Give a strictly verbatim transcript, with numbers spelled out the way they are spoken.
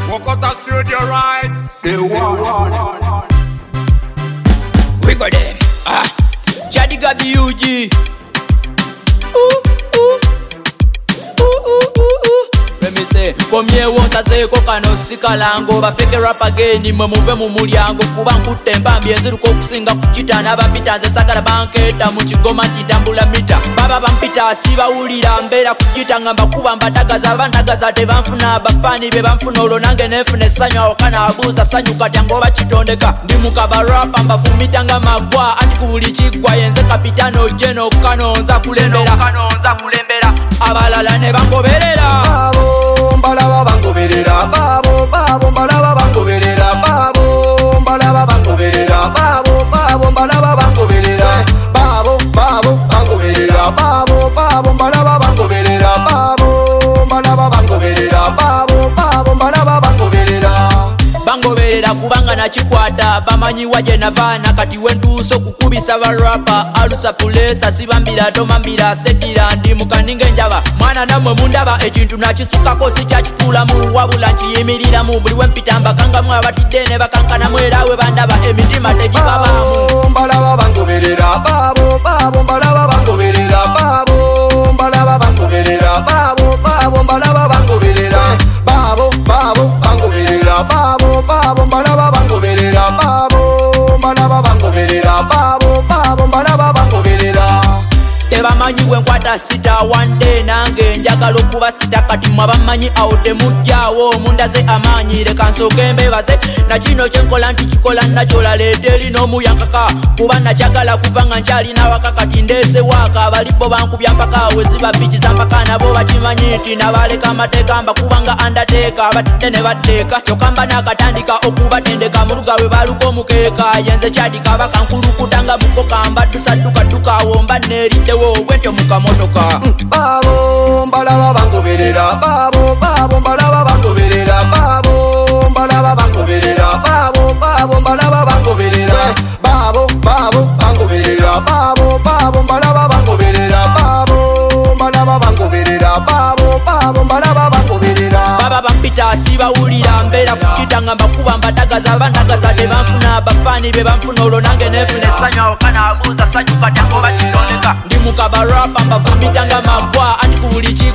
Walk out and assert your rights. They want. We got them. Ah, Jadi got the U G. Ooh, ooh, ooh, ooh, ooh, ooh. Let me say, come here once I say, Kokano Sikalango, but fake rap again, Mumuve Mumuliango, Kubanku Tempa, Biazu Kokusinga, Kuchita, Nava Pita, Sakara Banketa, Muchigoma, Titambula Mita, Baba Bampita, Siva Ulira, Mbera, Kujita, Bakuba, Batagaza, Vandagaza, Devanfuna, Bafani, Bevanfuno, Nanganefune, Sanya, Okana, Abuza, Sanyuka, Tangova, Chitondeka, Dimuka Barap, Bafumitanga Magua, Antikuli Chikwa, Yenze Capitano, Geno, Kano, Zakulembera, Kano, Zakulembera, Abalala, Nebango Berera. Balaba bango verera, babo, babo, balaba bango verera, babo, balaba bango verera, babo, babo, balaba bango verera, babo, babo, bango verera, babo, babo, balaba bango verera, babo, balaba bango verera, babo, babo, balaba bango verera. Bango verera kubanga na chikwata bamanyi waje navana kati wentuso kukubisa barapa alusa pulesa sibambira tomambira sekira ndi mukaninge njaba mwana namwe mundaba ekintu nakisukako sikyakitula mu wabula nkiyimirira mu buli wempitamba kanga mwa batidene bakankana mwerawe bandaba emitima tegibabamu balaba bango verera babo babo balaba bango verera babo balaba bango verera babo babo balaba bango verera babo babo bango verera babo babo balaba bango verera babo balaba bango verera babo babo balaba bango verera tebamanyi wenkwata sita one day nange njagala okuba sita kati mwabamanyi awo temujjawo mundaze amanyi leka nsooke mbebaze na kino kyenkola nti kikola nakyola leeta eri n'omuyankaka kuba nakyagala kuva nga nkyalina waka kati ndeese waaka abalibo bankubya mpaka weziba bikiza mpaka nabo bakimanyi nti nabaleka amateeka mbakubanga andateeka batidde ne batteeka kyokka mba nakatandika okubatendeka mu luga bwe baluka omukeeka yenze kyadika bakankulukuta mukoka mbaddusaddukaduka awo mba neeriddewo obwentyo mukamotoka babo balaba bango verera babo babo balaba bango verera babo balaba bango verera babo babo balaba bango verera babo babo bango verera babo babo balaba bango verera babo balaba bango verera babo babo balaba bango verera baba bampita sibawulira mbeera kukitanga mbakuba mbadagaza bandagaza tebanfuna bafani bebanfuna olwo nange nefune sanywa okana abuuza sanyuka tyango bakitondeka ndi mukabarapa mbafumitanga magwa anti ku buli